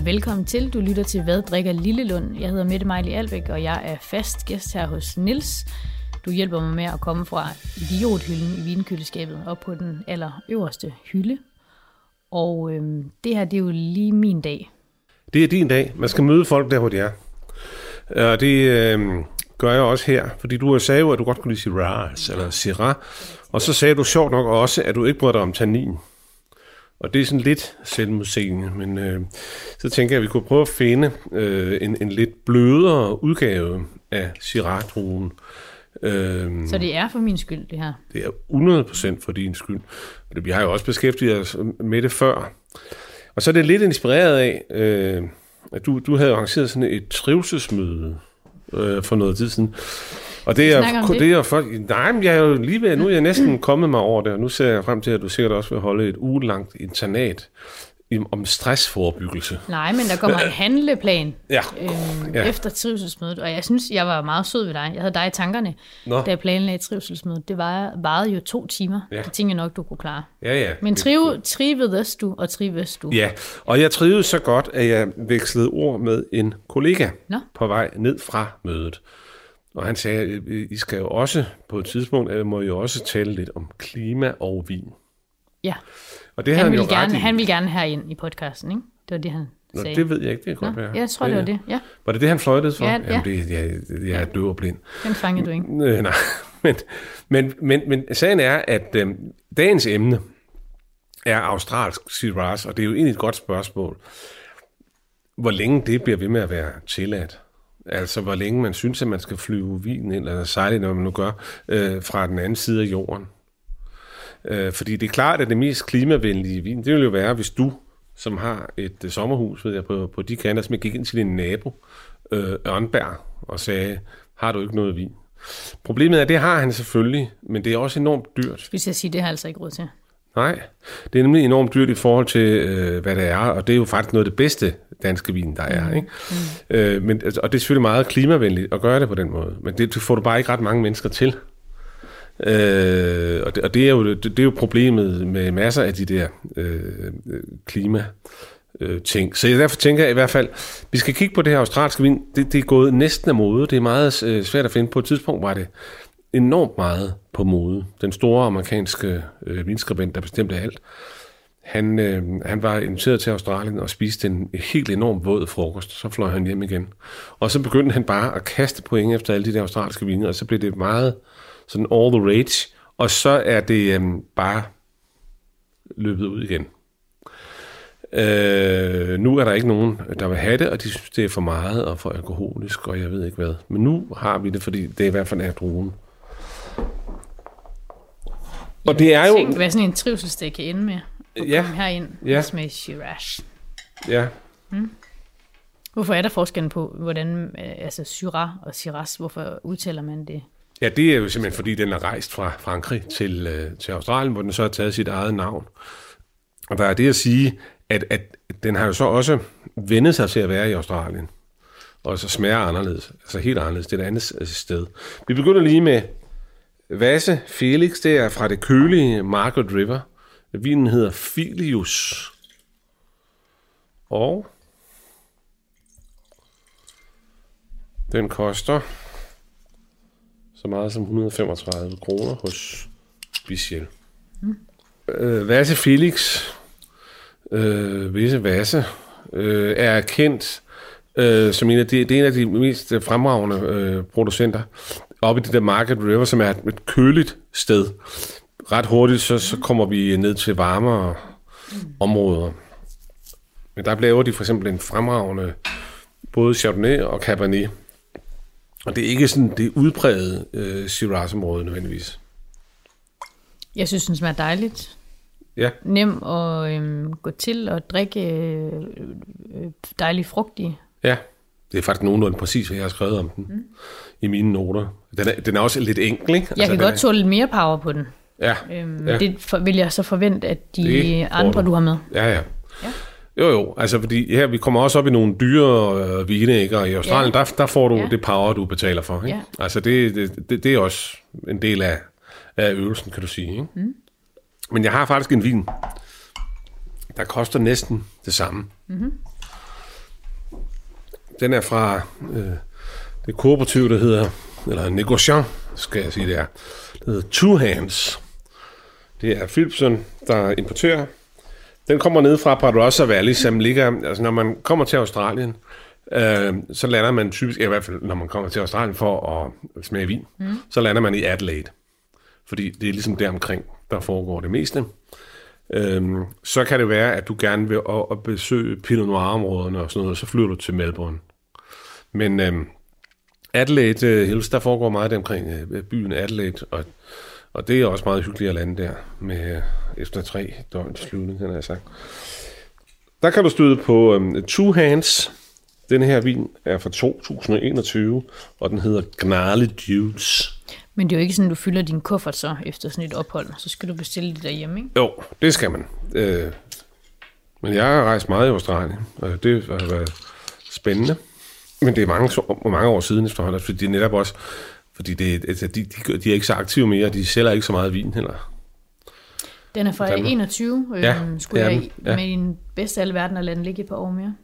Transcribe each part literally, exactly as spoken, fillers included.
Velkommen til. Du lytter til Hvad drikker Lillelund? Jeg hedder Mette Mejli Albæk, og jeg er fast gæst her hos Niels. Du hjælper mig med at komme fra idiothylden i vinkøleskabet op på den allerøverste hylde. Og øhm, det her, det er jo lige min dag. Det er din dag. Man skal møde folk der, hvor de er. Og det øh, gør jeg også her, fordi du sagde jo, at du godt kunne lide Shiraz eller Syrah. Og så sagde du sjovt nok også, at du ikke brød dig om tannin. Og det er sådan lidt selvmodsigende, men øh, så tænker jeg, at vi kunne prøve at finde øh, en, en lidt blødere udgave af Syrah-druen. Øh, så det er for min skyld, det her? Det er hundrede procent for din skyld. Vi har jo også beskæftiget os med det før. Og så er det lidt inspireret af, øh, at du, du havde arrangeret sådan et trivselsmøde øh, for noget tid siden. Og det er, det? det er folk, nej, men jeg er jo lige ved, nu er jeg næsten kommet mig over det, og nu ser jeg frem til, at du sikkert også vil holde et ugelangt internat om stressforebyggelse. Nej, men der kommer en handleplan ja. Øhm, ja. efter trivselsmødet, og jeg synes, jeg var meget sød ved dig. Jeg havde dig i tankerne, Nå. da jeg planlagde trivselsmødet. Det var, varede jo to timer. Ja. Det tænkte jeg nok, du kunne klare. Ja, ja. Men triv, trivedes du, og trives du? Ja, og jeg trivedes så godt, at jeg vekslede ord med en kollega Nå. på vej ned fra mødet. Og han sagde, at I skal jo også på et tidspunkt, at må I jo også tale lidt om klima og vin. Ja. Og det han, han, vil jo gerne, ret han vil gerne herind i podcasten, ikke? Det var det, han Nå, sagde. det ved jeg ikke, det kan godt være. Jeg tror, det var det, ja. Var det det, han fløjtede for? Ja, ja. Jamen, det, jeg, jeg er døv og blind. Den fangede du ikke. Øh, nej, men, men, men, men sagen er, at øh, dagens emne er australsk Shiraz, og det er jo egentlig et godt spørgsmål. Hvor længe det bliver ved med at være tilladt? Altså, hvor længe man synes, at man skal flyve vinen ind, eller sejle, når man nu gør, øh, fra den anden side af jorden. Øh, fordi det er klart, at det mest klimavenlige vin, det vil jo være, hvis du, som har et uh, sommerhus, ved jeg, på, på de kanter, som jeg gik ind til din nabo, øh, Ørnberg, og sagde, har du ikke noget vin? Problemet er, at det har han selvfølgelig, men det er også enormt dyrt. Skal jeg sige, det har jeg altså ikke råd til. Nej, det er nemlig enormt dyrt i forhold til, øh, hvad det er, og det er jo faktisk noget af det bedste danske vin, der er. Ikke? Mm. Øh, men, og det er selvfølgelig meget klimavenligt at gøre det på den måde, men det får du bare ikke ret mange mennesker til. Øh, og, det, og det, er jo, det, det er jo problemet med masser af de der øh, klima øh, ting. Så jeg derfor tænker jeg i hvert fald, vi skal kigge på det her australske vin. Det, det er gået næsten af mode. Det er meget øh, svært at finde. På et tidspunkt var det enormt meget på mode. Den store amerikanske øh, vinskribent, der bestemte alt, han, øh, han var inviteret til Australien og spiste en helt enorm våd frokost. Så fløj han hjem igen. Og så begyndte han bare at kaste point efter alle de der australske viner, og så blev det meget sådan all the rage, og så er det øh, bare løbet ud igen. Øh, nu er der ikke nogen, der vil have det, og de synes, det er for meget og for alkoholisk, og jeg ved ikke hvad. Men nu har vi det, fordi det i hvert fald er druen. Og det er jo... Tænk, hvad sådan en trivselsdag kan ende med. At ja, komme herind ja. og smage Shiraz. Ja. Hmm. Hvorfor er der forskellen på, hvordan, altså Syrah og Shiraz, hvorfor udtaler man det? Ja, det er jo simpelthen, fordi den er rejst fra Frankrig til, øh, til Australien, hvor den så har taget sit eget navn. Og der er det at sige, at, at den har jo så også vendet sig til at være i Australien. Og så smager anderledes, altså helt anderledes. Det er et andet sted. Vi begynder lige med Vasse Felix, det er fra det kølige Margaret River. Vinen hedder Filius. Og den koster så meget som et hundrede og femogtredive kroner hos Bichel. Mm. Øh, Vasse Felix, øh, Visse Vasse, øh, er kendt øh, som en af de, det er en af de mest fremragende øh, producenter oppe i det der Margaret River, som er et, et køligt sted. Ret hurtigt så, så kommer vi ned til varmere mm. områder. Men der laver de for eksempel en fremragende både Chardonnay og Cabernet. Og det er ikke sådan det udprægede øh, Shiraz-område nødvendigvis. Jeg synes, den smager dejligt. Ja. Nem at øhm, gå til og drikke øh, dejlig frugtig. Ja, det er faktisk nogenlunde præcis, hvad jeg har skrevet om den mm. i mine noter. Den er, den er også lidt enkel, ikke? Jeg altså, kan godt er... tåle lidt mere power på den. Ja. Øhm, ja. Det for, vil jeg så forvente, at de det andre, du har med. Ja, ja. ja. Jo, jo, altså fordi her, vi kommer også op i nogle dyre øh, vine, ikke? Og i Australien, ja. der, der får du ja. det power, du betaler for, ikke? Ja. Altså det, det, det, det er også en del af, af øvelsen, kan du sige, ikke? Mm. Men jeg har faktisk en vin, der koster næsten det samme. Mm-hmm. den er fra øh, det kooperativ, der hedder, eller Negociant, skal jeg sige det er. Det hedder Two Hands. Det er Philipsen, der importerer. Den kommer ned fra Barossa Valley, som ligger, altså når man kommer til Australien, øh, så lander man typisk, i hvert fald når man kommer til Australien for at smage vin, mm. så lander man i Adelaide. Fordi det er ligesom der omkring, der foregår det meste. Øhm, så kan det være, at du gerne vil at, at besøge Pinot Noir-områderne og sådan noget, så flyver du til Melbourne. Men øhm, Adelaide øh, Hills, der foregår meget omkring øh, byen Adelaide, og, og det er også meget hyggeligt at lande der, med øh, efter tre døgns flyvning, kan jeg sagt. Der kan du støde på øhm, Two Hands. Den her vin er fra to tusind og enogtyve, og den hedder Gnarly Dudes. Men det er jo ikke sådan, du fylder din kuffert så efter sådan et ophold. Så skal du bestille det derhjemme, ikke? Jo, det skal man. Øh, men jeg har rejst meget i Australien, og det har været spændende. Men det er mange, mange år siden efterhånden, fordi det er netop også, fordi det, altså, de, de, de er ikke så aktive mere, de sælger ikke så meget vin heller. Den er fra enogtyve. Ja, øhm, skulle jeg ja. med din bedste af alle verden at lade den ligge et par år mere?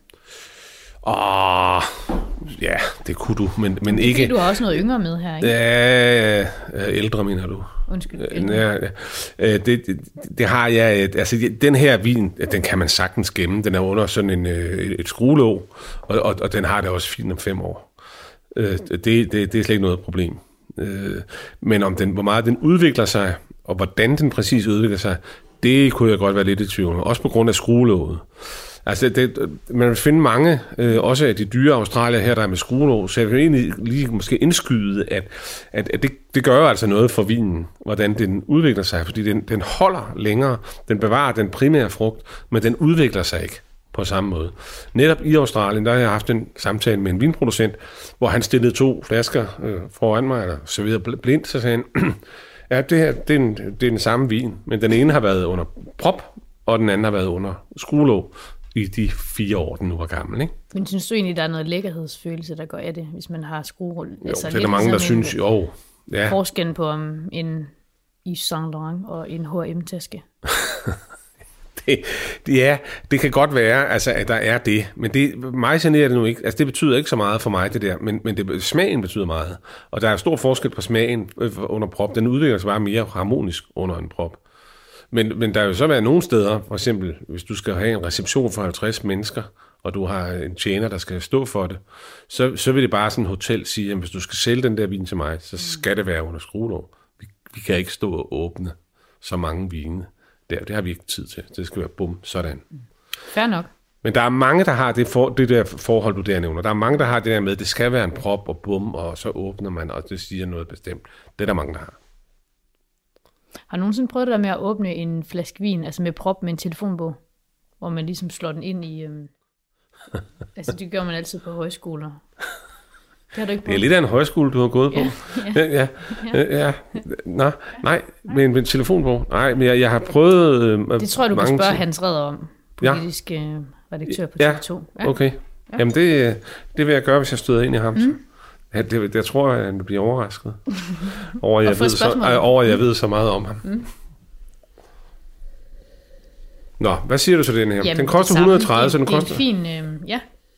Åh, ja, det kunne du, men, men ikke... Det, du har også noget yngre med her, ikke? Ja, ældre, mener du. Undskyld. Ja, ja. Det, det, det har jeg... Altså, den her vin, den kan man sagtens gemme. Den er under sådan en, et skruelåg, og, og, og den har det også fint om fem år. Det, det, det er slet ikke noget problem. Men om den, hvor meget den udvikler sig, og hvordan den præcis udvikler sig, det kunne jeg godt være lidt i tvivl om. Også på grund af skruelåget. Altså, det, man vil finde mange, øh, også af de dyre Australier her, der er med skruelåg, så jeg vil egentlig lige måske indskyde, at, at, at det, det gør altså noget for vinen, hvordan den udvikler sig, fordi den, den holder længere, den bevarer den primære frugt, men den udvikler sig ikke på samme måde. Netop i Australien, der har jeg haft en samtale med en vinproducent, hvor han stillede to flasker øh, foran mig, eller serverede blindt, så sagde han, ja, det her, det er, en, det er den samme vin, men den ene har været under prop, og den anden har været under skruelåg i de fire år, den nu var gammel, ikke? Men synes du egentlig, der er noget lækkerhedsfølelse, der går af det, hvis man har skruerull? Jo, altså, det er der mange, der synes, jo. Ja. Forskellen på um, en Yves Saint Laurent og en H og M-taske. det, det, er, det kan godt være, altså, at der er det, men det, mig generer det nu ikke. Altså, det betyder ikke så meget for mig, det der, men, men det, smagen betyder meget. Og der er stor forskel på smagen under prop. Den udvikler sig bare mere harmonisk under en prop. Men, men der er jo så været nogle steder, for eksempel, hvis du skal have en reception for halvtreds mennesker, og du har en tjener, der skal stå for det, så, så vil det bare sådan en hotel sige, at hvis du skal sælge den der vin til mig, så skal det være under skruelåg. Vi, vi kan ikke stå og åbne så mange vine der. Det har vi ikke tid til. Det skal være bum, sådan. Fair nok. Men der er mange, der har det, for, det der forhold, du der nævner. Der er mange, der har det der med, at det skal være en prop og bum, og så åbner man, og det siger noget bestemt. Det er der mange, der har. Har du nogensinde prøvet det der med at åbne en flaske vin, altså med prop med en telefonbog, hvor man ligesom slår den ind i... Øhm... altså det gør man altid på højskoler. Det har du ikke prøvet? Det er lidt af en højskole, du har gået på. Ja, ja. ja, ja. ja. Nå, nej, med en, med en telefonbog. Nej, men jeg, jeg har prøvet... Øh, det tror jeg, du kan spørge Hans Redder om, politisk ja. øh, redaktør på T V to. Ja, okay. Ja. Jamen det, det vil jeg gøre, hvis jeg støder ind i ham. Mm. Ja, det, jeg tror, at han bliver overrasket over, at jeg, ved så, øh, over, at jeg ved så meget om ham. Mm. Nå, hvad siger du så den her? Jamen, den koster et hundrede og tredive, så den det er koster... Det er en fin, øh, ja.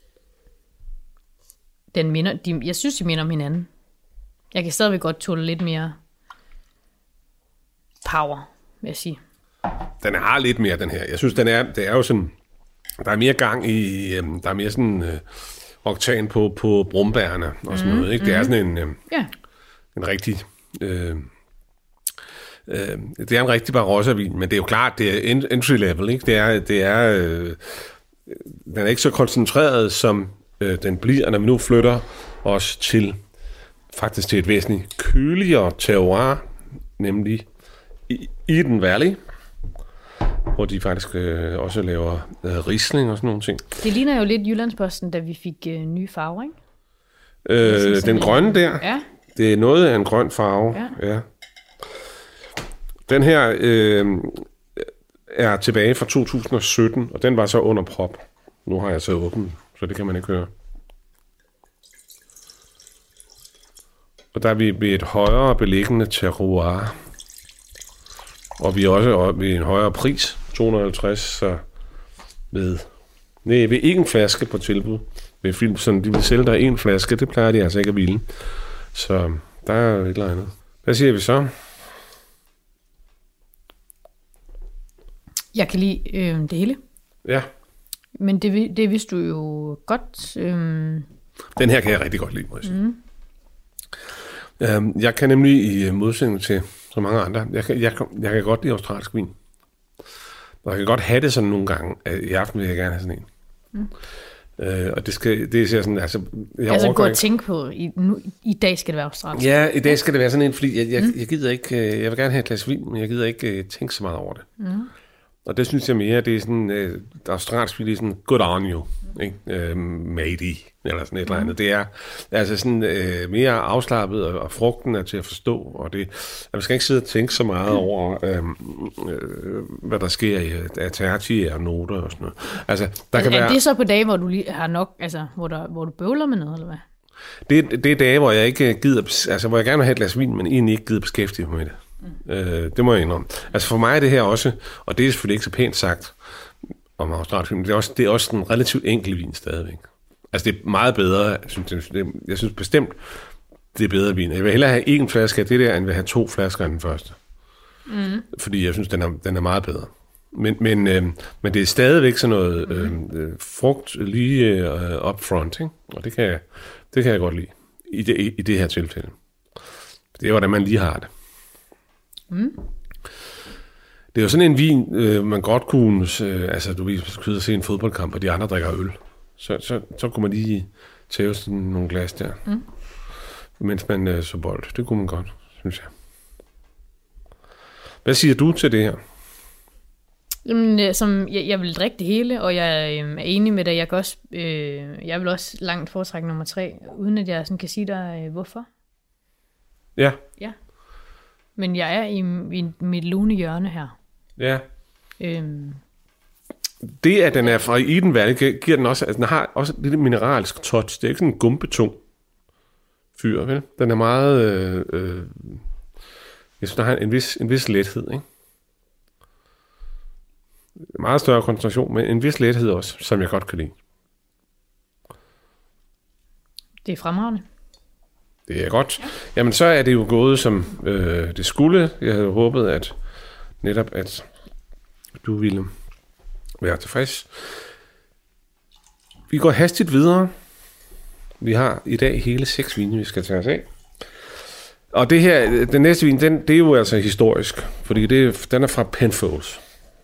Den minder, de, jeg synes, de minder om hinanden. Jeg kan stadigvæk godt tåle lidt mere power, vil jeg sige. Den har lidt mere, den her. Jeg synes, den er, det er jo sådan... Der er mere gang i... Øh, der er mere sådan... Øh, oktan på, på brumbærne og sådan mm, noget. Ikke? Det er sådan en, øh, yeah. en rigtig... Øh, øh, det er en rigtig Barossa-vin, men det er jo klart, det er entry level. Ikke? Det er, det er, øh, den er ikke så koncentreret, som øh, den bliver, når vi nu flytter os til faktisk til et væsentligt køligere terroir, nemlig i Eden Valley, hvor de faktisk øh, også laver øh, Riesling og sådan nogle ting. Det ligner jo lidt Jyllandsposten, da vi fik øh, nye farver, ikke? Øh, den grønne der, ja. Det er noget af en grøn farve. Ja. Ja. Den her øh, er tilbage fra to tusind og sytten, og den var så under prop. Nu har jeg så åbent, så det kan man ikke høre. Og der er vi ved et højere beliggende terroir. Og vi er også ved en højere pris, to hundrede og halvtreds, så ved, nej, ved ikke en flaske på tilbud, ved film, sådan de vil sælge dig en flaske, det plejer de altså ikke at ville. Så der er et eller andet. Hvad siger vi så? Jeg kan lide øh, det hele. Ja. Men det, det vidste du jo godt. Øh... Den her kan jeg rigtig godt lide, må jeg sige. Mm. Øhm, jeg kan nemlig i modsætning til så mange andre, jeg kan, jeg, jeg kan godt lide australsk vin. Og jeg kan godt have det sådan nogle gange. I aften vil jeg gerne have sådan en. Mm. Øh, og det skal, det er sådan, altså... Jeg altså gå og tænke på, i, nu, i dag skal det være australsk. Ja, i dag skal det være sådan en, fordi jeg, jeg, mm. jeg gider ikke, jeg vil gerne have et glas vin, men jeg gider ikke uh, tænke så meget over det. Mm. Og det synes jeg mere, det er sådan, uh, australsk vin, det er sådan, good on you, ikke? Uh, matey, eller sådan et mm. eller andet. Det er altså sådan uh, mere afslappet, og, og frugten er til at forstå, og det, man skal ikke sidde og tænke så meget mm. over, uh, uh, hvad der sker i Atachi og noter og sådan noget. Altså, der altså, kan er være... det så på dage, hvor du lige har nok, altså, hvor, der, hvor du bøvler med noget, eller hvad? Det, det er dage, hvor jeg ikke gider, altså hvor jeg gerne vil have et glas vin, men egentlig ikke gider beskæftige mig med det. Mm. Øh, det må jeg indrømme. Altså for mig er det her også, og det er selvfølgelig ikke så pænt sagt om australsk vin, men det er også, det er også en relativt enkel vin stadigvæk. Altså det er meget bedre, synes jeg, det, jeg synes bestemt, det er bedre vin. Jeg vil hellere have en flaske af det der, end vil have to flasker af den første. Mm. Fordi jeg synes, den er, den er meget bedre. Men, men, øh, men det er stadigvæk sådan noget øh, øh, frugt lige øh, up front, ikke? Og det kan, jeg, det kan jeg godt lide i det, i, i det her tilfælde. Det er, hvordan man lige har det. Mm. Det er jo sådan en vin, øh, man godt kunne, øh, altså du ved, kunne se en fodboldkamp, og de andre drikker øl. Så, så, så kunne man lige tage sådan nogle glas der, mm. mens man øh, så bold. Det kunne man godt, synes jeg. Hvad siger du til det her? Jamen, som, jeg, jeg vil drikke det hele, og jeg øh, er enig med dig. Jeg, kan også, øh, jeg vil også langt foretrække nummer tre, uden at jeg sådan kan sige dig, øh, hvorfor. Ja. Ja. Men jeg er i, i mit lune hjørne her. Ja. Øhm. Det, at den er fra Eden Valley, giver den også, altså den har også et lille mineralsk touch. Det er ikke sådan en gumbetung fyr, vel? Den er meget, øh, øh, jeg synes, der har en vis, en vis lethed, ikke? Meget større koncentration, men en vis lethed også, som jeg godt kan lide. Det er fremragende. Det er godt. Ja. Jamen, så er det jo gået, som øh, det skulle. Jeg havde håbet, at netop, at du ville være tilfreds. Vi går hastigt videre. Vi har i dag hele seks vine, vi skal tage os af. Og det her, den næste vin, den, det er jo altså historisk, fordi det, den er fra Penfolds.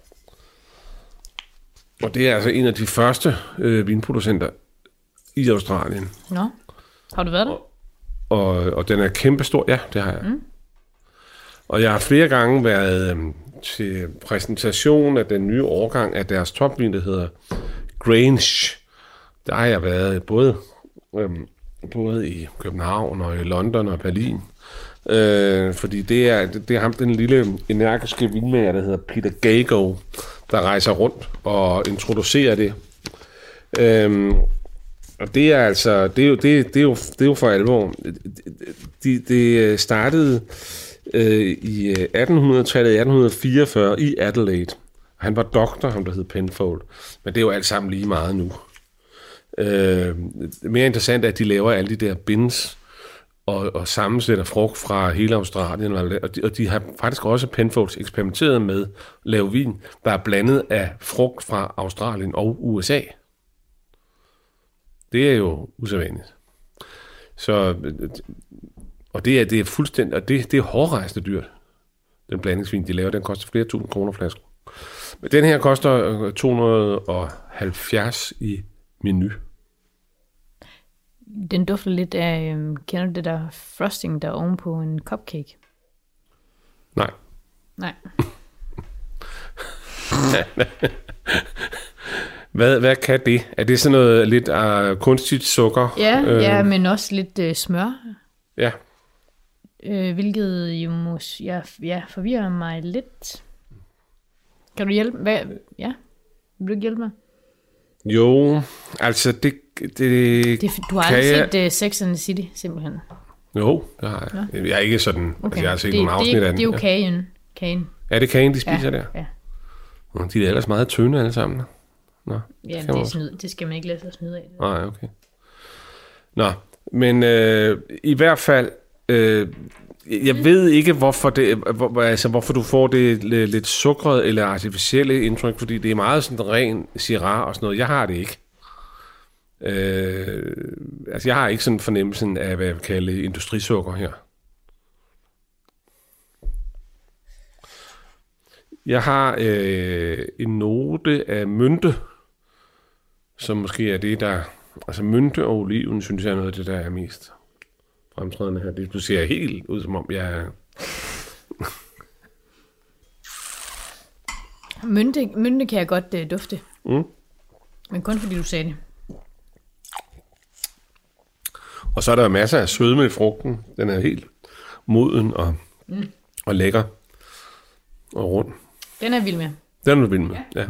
Og det er altså en af de første øh, vinproducenter i Australien. Nå, har du været der? Og, og, og den er kæmpestor. Ja, det har jeg. Mm. Og jeg har flere gange været øh, til præsentation af den nye årgang af deres topvin, der hedder Grange. Der har jeg været både, øh, både i København og i London og Berlin. Øh, fordi det er, det er ham, den lille energiske vinmager, der hedder Peter Gago, der rejser rundt og introducerer det. Øhm, og det er altså, det er jo, det, det er jo, det er jo for alvor. Det de startede øh, i attenhundredetallet, atten fireogfyrre i Adelaide. Han var doktor, ham der hed Penfold. Men det er jo alt sammen lige meget nu. Øh, mere interessant er, at de laver alle de der bins, og, og sammensætter frugt fra hele Australien, og de, og de har faktisk også Penfolds eksperimenteret med at lave vin, der er blandet af frugt fra Australien og U S A. Det er jo usædvanligt. Så, og det er, det er fuldstændig, og det, det er hårdrejsende dyrt. Den blandingsvin, de laver, den koster flere tusind kroner flasken. Men den her koster to hundrede og halvfjerds i Menu. Den dufter lidt af, øh, kender du det der frosting, der er oven på en cupcake? Nej. Nej. hvad, hvad kan det? Er det sådan noget lidt uh, kunstigt sukker? Ja, øh, ja, men også lidt øh, smør. Ja. Øh, hvilket jo mås- ja, ja, forvirrer mig lidt. Kan du hjælpe? Hvad? Ja, vil du ikke hjælpe mig? Jo, altså det... det, det du har aldrig set uh, Sex and the City, simpelthen? Jo, det har jeg. Ja. Jeg er ikke sådan... Okay. Altså, jeg har set det, nogle afsnit det, af den. Det er jo ja. kagen. kagen. Er det kagen, de spiser ja. der? Ja. De er ellers meget tynde alle sammen. Nå, ja, det er snyd. Det skal man ikke lade sig snyde af. Nej, okay. Nå, men øh, i hvert fald, øh, jeg ved ikke, hvorfor, det, hvor, altså, hvorfor du får det lidt sukkret eller artificielle indtryk, fordi det er meget sådan ren Syrah og sådan noget. Jeg har det ikke. Øh, altså, jeg har ikke sådan fornemmelsen af, hvad jeg vil kalde industrisukker her. Jeg har øh, en note af mynte, som måske er det, der... Altså mynte og oliven, synes jeg er noget af det, der er mest fremtrædende her. Det ser helt ud, som om jeg er... mynte, mynte kan jeg godt uh, dufte. Mm. Men kun fordi du sagde det. Og så er der masser af sødme i frugten. Den er helt moden og, mm. og lækker og rund. Den er vild med. Den er du vild med, ja. ja.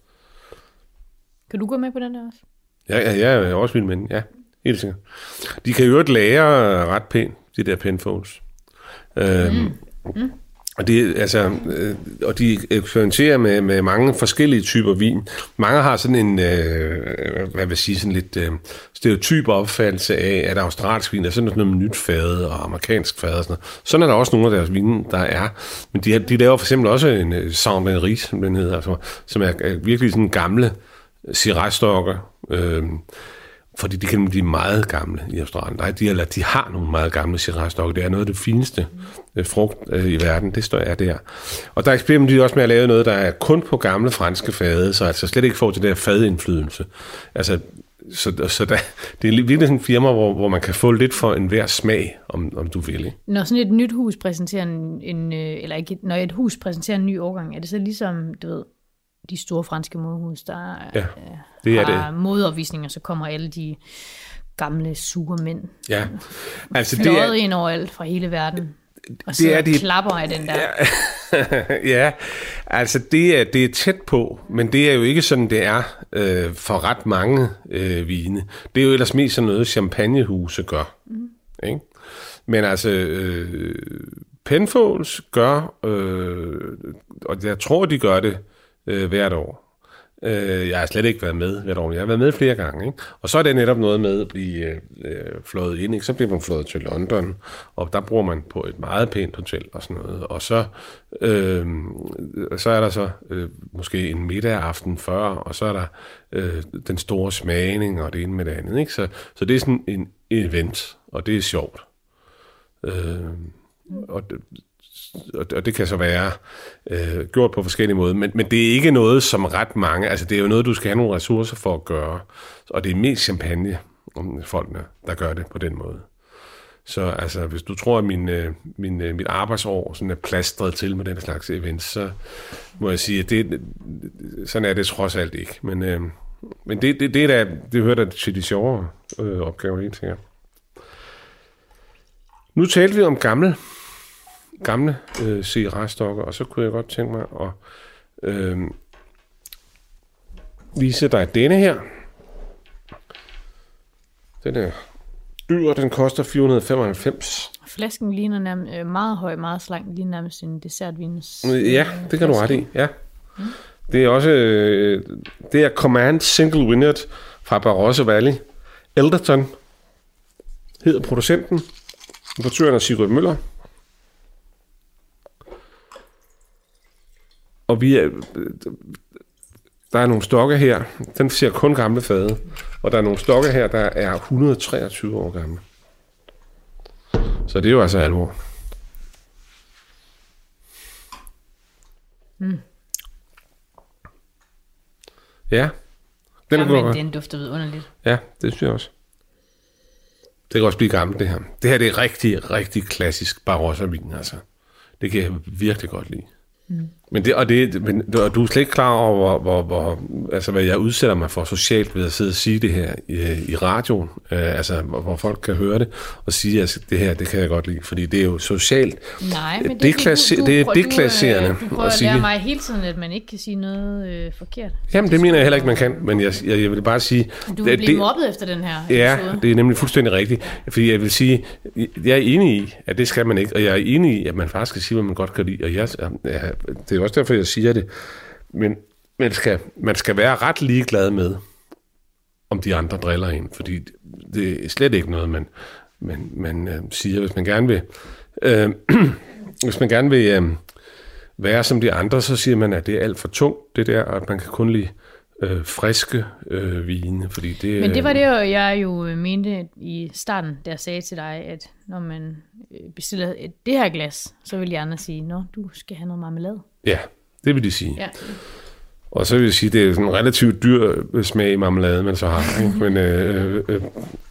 Kan du gå med på den der også? Ja, ja, jeg er også vild med den, ja. Helt sikkert. De kan jo øvrigt lære ret pænt, de der Penfolds. Øhm, mm. Mm. Og, det, altså, øh, og de eksperimenterer med, med mange forskellige typer vin. Mange har sådan en, øh, hvad vil sige, sådan lidt øh, stereotyp opfattelse af, at australsk vin er sådan noget med nyt fade og amerikansk fade og sådan noget. Sådan er der også nogle af deres vine, der er. Men de, de laver for eksempel også en uh, Saint-Marie, som den hedder, altså, som er, er virkelig sådan gamle Syrah-stokker. Øh, fordi de kan blive meget gamle i Australien. Nej, de, eller de har nogle meget gamle Syrah-stokke. Det er noget af det fineste mm. frugt øh, i verden. Det står er der. Og der eksperimenterer de også med at lave noget, der er kun på gamle franske fade, så altså slet ikke får til der fadindflydelse. Altså, så, så der, det er virkelig sådan en firma, hvor, hvor man kan få lidt for enhver smag, om, om du vil. Når sådan et nyt hus præsenterer en, en eller ikke, når et hus præsenterer en ny årgang, er det så ligesom, du ved, de store franske modehus, der ja, det er har det. modeopvisninger, så kommer alle de gamle sure mænd. Ja, altså det er ind overalt fra hele verden. Og så er de, klapper af den der. Ja, ja, altså det er, det er tæt på, men det er jo ikke sådan, det er øh, for ret mange øh, vine. Det er jo ellers mest sådan noget, champagnehuse gør. Mm. Ikke? Men altså, øh, Penfolds gør, øh, og jeg tror, de gør det øh, hvert år. Øh, jeg har slet ikke været med hvert år. Jeg har været med flere gange. Ikke? Og så er det netop noget med at blive øh, flået ind. Ikke? Så bliver man flået til London, og der bruger man på et meget pænt hotel og sådan noget. Og så, øh, så er der så øh, måske en middag aften før, og så er der øh, den store smagning og det ene med det andet. Ikke? Så, så det er sådan en event, og det er sjovt. Øh, og det, og det kan så være øh, gjort på forskellige måder, men, men det er ikke noget, som ret mange, altså det er jo noget, du skal have nogle ressourcer for at gøre, og det er mest champagne, folkene, der gør det på den måde. Så altså, hvis du tror, at min, øh, min, øh, mit arbejdsår sådan er plastret til med den slags events, så må jeg sige, at det, sådan er det trods alt ikke. Men, øh, men det, det, det, der, det hører der til de sjovere øh, opgaver, helt sikkert. Nu talte vi om gammel gamle øh, Syrah-stokker, og så kunne jeg godt tænke mig at øh, vise dig denne her. Den er dyr, den koster fire hundrede femoghalvfems. Flasken ligner nærmest øh, meget høj, meget slank, ligner nærmest en dessertvins. Ja, det kan du ret i, ja. Mm. Det er også, øh, det er Command Single Vineyard fra Barossa Valley. Elderton hedder producenten. Importøren er Sigurd Møller. Og vi er, der er nogle stokke her, den ser kun gamle fade, og der er nogle stokke her, der er et hundrede og treogtyve år gamle. Så det er jo altså alvor. Mm. Ja. Den, Jamen, går, den dufter vidunderligt. Ja, det synes jeg også. Det kan også blive gammelt, det her. Det her det er rigtig, rigtig klassisk Barossa-vin, altså. Det kan jeg virkelig godt lide. Mm. Men det, og det, men, og du er slet ikke klar over, hvor, hvor, hvor, altså, hvad jeg udsætter mig for socialt ved at sidde og sige det her i, i radioen, øh, altså, hvor, hvor folk kan høre det og sige, at altså, det her, det kan jeg godt lide, fordi det er jo socialt. Nej, men det, deklasser, du, du, det er du, deklasserende du, du prøver at at sige lære mig hele tiden, at man ikke kan sige noget øh, forkert. Jamen, det mener jeg heller ikke, man kan, men jeg, jeg, jeg vil bare sige... Du vil blive mobbet efter den her episode. Ja, det er nemlig fuldstændig rigtigt, fordi jeg vil sige, jeg er enig i, at det skal man ikke, og jeg er enig i, at man faktisk skal sige, hvad man godt kan lide, og jeg, ja, det er også derfor, jeg siger det. Men man skal, man skal være ret ligeglad med, om de andre driller en, fordi det er slet ikke noget, man, man, man øh, siger, hvis man gerne vil, øh, hvis man gerne vil øh, være som de andre, så siger man, at det er alt for tungt, det der, og at man kan kun lide øh, friske øh, vine, fordi det... Men det var det, jeg jo mente i starten, da jeg sagde til dig, at når man bestiller det her glas, så vil de andre sige, nå, du skal have noget marmelade. Ja, det vil de sige. Ja. Og så vil jeg sige, at det er sådan en relativt dyr smag i marmelade, man så har. Ikke? Men, øh, øh,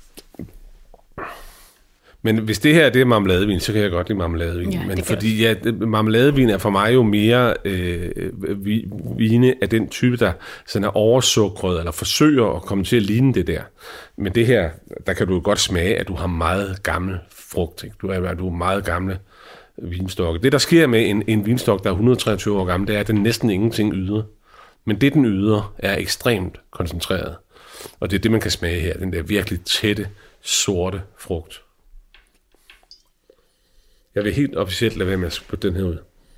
men hvis det her det er marmeladevin, så kan jeg godt lide marmeladevin. Ja, men fordi ja, marmeladevin er for mig jo mere øh, vine af den type, der sådan er oversukret, eller forsøger at komme til at ligne det der. Men det her, der kan du godt smage, at du har meget gammel frugt. Ikke? Du er, du er meget gamle vinstokke. Det, der sker med en, en vinstok, der er et hundrede og treogtyve år gammel, det er, at den næsten ingenting yder. Men det, den yder, er ekstremt koncentreret. Og det er det, man kan smage her. Den der virkelig tætte, sorte frugt. Jeg vil helt officielt lade være med at putte den her ud.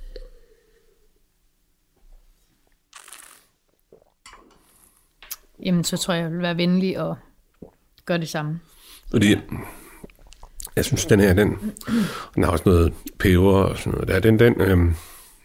Jamen, så tror jeg, jeg vil være venlig og gøre det samme. Fordi jeg synes, den her, den, den har også noget peber og sådan noget. Der, den, den, øhm,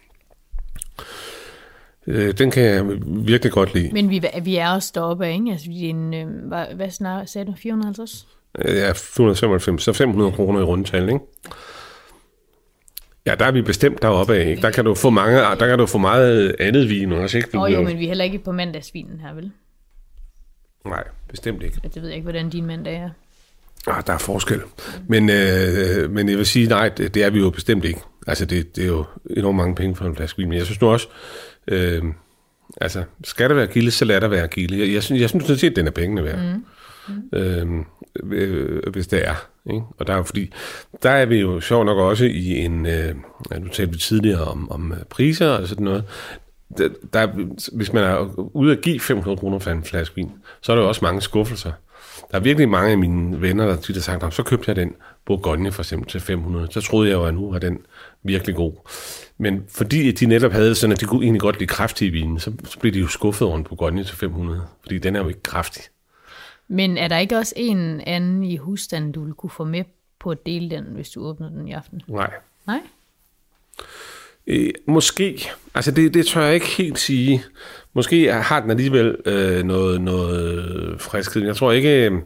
øh, den kan jeg virkelig godt lide. Men vi, vi er også deroppe af, ikke? Altså, vi er en, øh, hvad, hvad snart sagde du? fire hundrede og halvtreds? Ja, fire hundrede og femoghalvfems, så fem hundrede kroner i rundtal, ikke? Ja, der er vi bestemt deroppe af, ikke? Der kan du få mange, der kan du få meget andet vin også, ikke? Åh oh, jo, men vi er heller ikke på mandagsvinen her, vel? Nej, bestemt ikke. Det ved jeg ikke, hvordan din mandag er. Ah, der er forskel. Men, øh, men jeg vil sige, nej, det, det er vi jo bestemt ikke. Altså, det, det er jo enormt mange penge for en flaske vin. Men jeg synes nu også, øh, altså, skal der være gilde, så lad der være gilde. Jeg, jeg synes, jeg synes sådan set, den er pengene værd. Mm. Mm. Øh, øh, hvis det er. Ikke? Og der er jo fordi, der er vi jo sjovt nok også i en, øh, nu talte vi tidligere om, om priser og sådan noget. Der, der, hvis man er ude at give fem hundrede kroner for en flaske vin, så er der jo også mange skuffelser. Der er virkelig mange af mine venner, der tit har sagt, så købte jeg den Bourgogne for eksempel til fem hundrede. Så troede jeg jo, at nu var den virkelig god. Men fordi de netop havde sådan, at de kunne egentlig godt lide kraftige vine, så, så blev de jo skuffet over en Bourgogne til fem hundrede. Fordi den er jo ikke kraftig. Men er der ikke også en anden i husstanden, du ville kunne få med på at dele den, hvis du åbnede den i aften? Nej. Nej? Øh, måske. Altså det, det tør jeg ikke helt sige. Måske har den alligevel øh, noget, noget friskhed. Jeg tror ikke... Øh,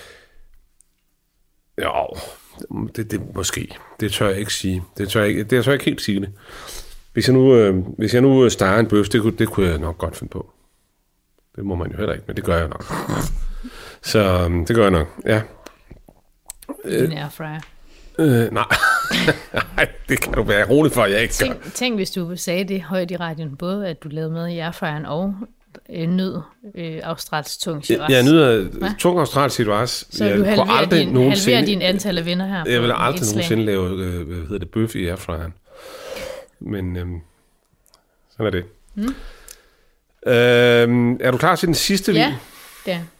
jo, det, det måske. Det tør jeg ikke sige. Det tør jeg ikke, det tør jeg ikke helt sige det. Hvis jeg nu, øh, hvis jeg nu starter en bøf, det kunne, det kunne jeg nok godt finde på. Det må man jo heller ikke, men det gør jeg nok. Så det gør jeg nok, ja. En airfryer. Øh, nej. nej, det kan du være rolig for, jeg ikke gør. Tænk, tænk, hvis du sagde det højt i radioen, både at du lavede med i airfryeren og øh, nød øh, australsk tung Shiraz. Jeg, jeg nyder ja? tung australsk Shiraz. Så jeg du halverer din, halverer din antal af venner her. Jeg vil aldrig nogensinde lave øh, hvad hedder det, bøf i airfryeren. Men øh, sådan er det. Hmm. Øh, er du klar til den sidste vin? Ja, det er.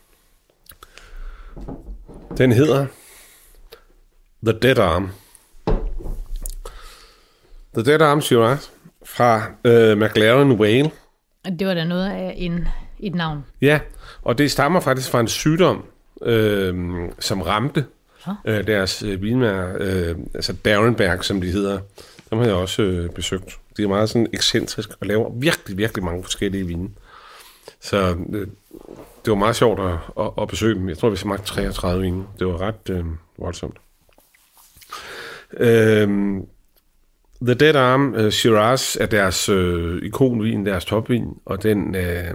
Den hedder The Dead Arm. The Dead Arm Shiraz fra øh, McLaren Vale. Det var da noget af en, et navn. Ja, og det stammer faktisk fra en sygdom, øh, som ramte øh, deres øh, vinmærker, øh, altså Barenberg, som de hedder. Dem har jeg også øh, besøgt. De er meget sådan ekscentriske og laver virkelig, virkelig mange forskellige vine. Så øh, det var meget sjovt at, at, at besøge dem. Jeg tror, vi smagte treogtredive vine. Det var ret øh, voldsomt. Øh, The Dead Arm uh, Shiraz er deres øh, ikonvin, deres topvin, og den, øh,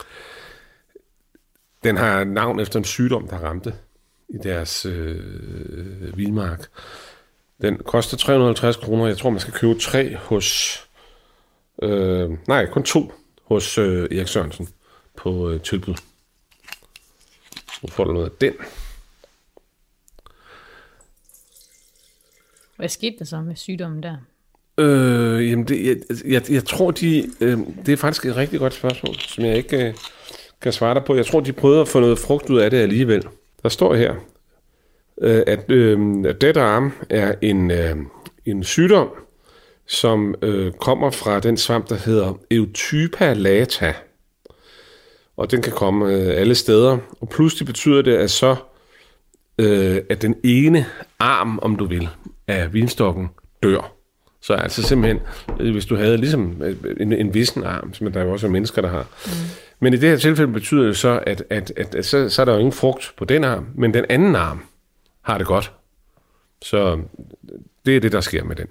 den har navn efter en sygdom, der ramte i deres øh, vinmark. Den koster tre hundrede og halvtreds kroner. Jeg tror, man skal købe tre hos... Øh, nej, kun to hos øh, Erik Sørensen på øh, tilbud. Nu får du noget af den. Hvad skete der så med sygdommen der? Øh, jamen, det, jeg, jeg, jeg tror, de... Øh, det er faktisk et rigtig godt spørgsmål, som jeg ikke øh, kan svare dig på. Jeg tror, de prøvede at få noget frugt ud af det alligevel. Der står her, øh, at øh, Dead Arm er en, øh, en sygdom, som øh, kommer fra den svamp, der hedder Eutypa lata. og den kan komme øh, alle steder. Og pludselig betyder det, at så øh, at den ene arm, om du vil, af vinstokken dør. Så altså simpelthen, øh, hvis du havde ligesom en, en vissen arm, som der jo også er mennesker, der har. Mm. Men i det her tilfælde betyder det så, at, at, at, at så, så er der jo ingen frugt på den arm, men den anden arm har det godt. Så det er det, der sker med den.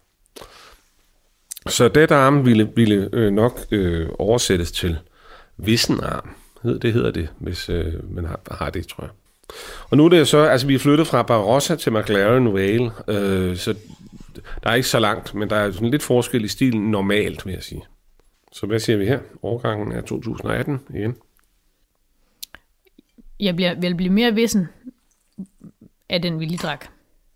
Så det arm ville, ville øh, nok øh, oversættes til vissen arm. Det hedder det, hvis øh, man har, har det, tror jeg. Og nu er det så, altså vi er flyttet fra Barossa til McLaren Vale, øh, så der er ikke så langt, men der er sådan lidt forskel i stilen normalt, vil jeg sige. Så hvad siger vi her? Årgangen er to tusind atten igen. Jeg bliver, vil blive mere vissen af den, vi lige drak.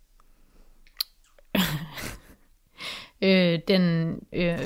øh, den... Øh,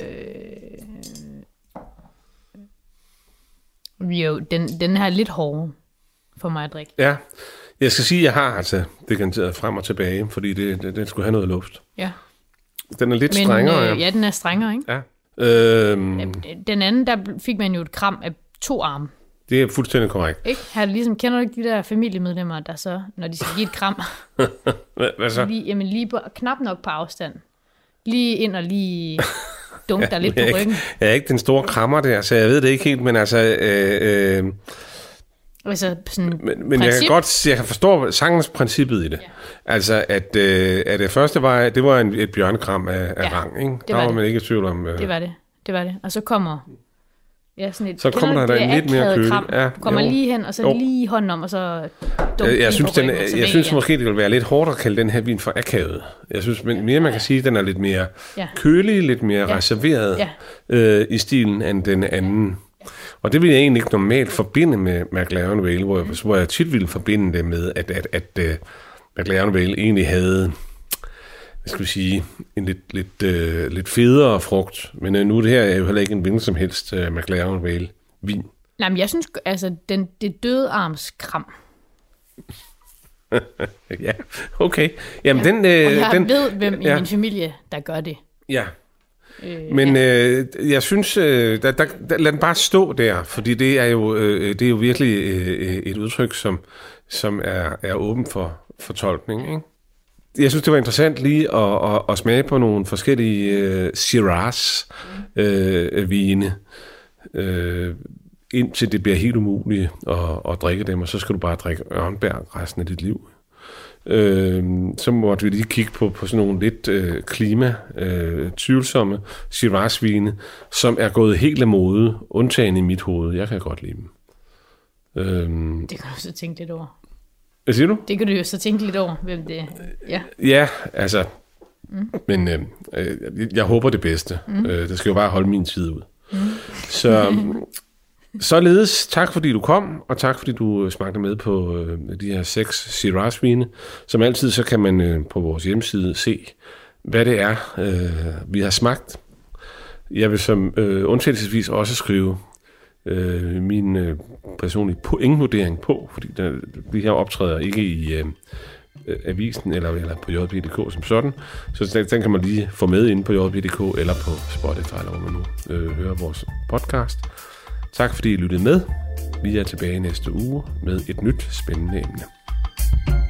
jo, den, den her er lidt hård for mig at drikke. Ja, jeg skal sige, at jeg har altså dekanteret frem og tilbage, fordi det, det, den skulle have noget luft. Ja. Den er lidt Men, strengere. Øh, ja, den er strengere, ikke? Ja. Øhm, den anden, der fik man jo et kram af to arme. Det er fuldstændig korrekt. Ikke? Her ligesom, kender du ikke de der familiemedlemmer, der så, når de skal give et kram, hvad, hvad så? Lige, jamen lige på, knap nok på afstand. Lige ind og lige dunke dig lidt på jeg ryggen. Ikke, jeg er ikke den store krammer der, så jeg ved det ikke helt, men altså... Øh, øh, altså sådan men men jeg kan godt jeg kan forstå sangens princippet i det. Ja. Altså, at, øh, at det første var, det var en, et bjørnekram af, af ja, rang, ikke? Der var, var man ikke i tvivl om... Øh, det var det, det var det. Og så kommer... Ja, sådan et, så kommer der en lidt mere kølig. Ja, kommer jo. Lige hen, og så jo. Lige hånden om, og så jeg, jeg synes, den, jeg, jeg synes måske, det vil være lidt hårdt at kalde den her vin for akavet. Jeg synes mere, man kan sige, at den er lidt mere ja. kølig, lidt mere ja. reserveret ja. Øh, i stilen end den anden. Og det vil jeg egentlig ikke normalt forbinde med McLaren Vale, hvor, mm. hvor jeg tit ville forbinde det med, at, at, at, at McLaren Vale egentlig havde... hvad skal vi sige, en lidt, lidt, øh, lidt federe frugt. Men øh, nu det her er jo heller ikke en hvilken som helst øh, McLaren Vale vin. Nej, men jeg synes, altså, den, det døde armskram. ja, okay. Jamen, ja. den... Øh, og jeg den, ved, hvem ja. i min familie, der gør det. Ja. Øh, men ja. øh, jeg synes, øh, der, der, der, lad den bare stå der, fordi det er jo, øh, det er jo virkelig øh, et udtryk, som, som er, er åben for fortolkning, ikke? Jeg synes, det var interessant lige at, at, at smage på nogle forskellige uh, Shiraz-vine, uh, uh, indtil det bliver helt umuligt at, at drikke dem, og så skal du bare drikke Ørnberg resten af dit liv. Uh, så måtte vi lige kigge på, på sådan nogle lidt uh, klima-tvivlsomme uh, Shiraz-vine, som er gået helt af mode, undtagen i mit hoved. Jeg kan godt lide dem. Uh, det kan du så tænke lidt over. Hvad siger du? Det kan du jo så tænke lidt over, hvem det er. Ja, ja altså, mm. men øh, jeg håber det bedste. Mm. Øh, det skal jo bare holde min tid ud. Mm. Så således, tak fordi du kom, og tak fordi du smagte med på øh, de her seks Shiraz-vine. Som altid, så kan man øh, på vores hjemmeside se, hvad det er, øh, vi har smagt. Jeg vil som øh, undtagelsesvis også skrive Øh, min øh, personlige pointvurdering på, fordi der, de her optræder ikke i øh, avisen eller, eller på j b punktum d k som sådan, så den, den kan man lige få med inde på j b punktum d k eller på Spotify, eller hvor man nu øh, hører vores podcast. Tak fordi I lyttede med. Vi er tilbage næste uge med et nyt spændende emne.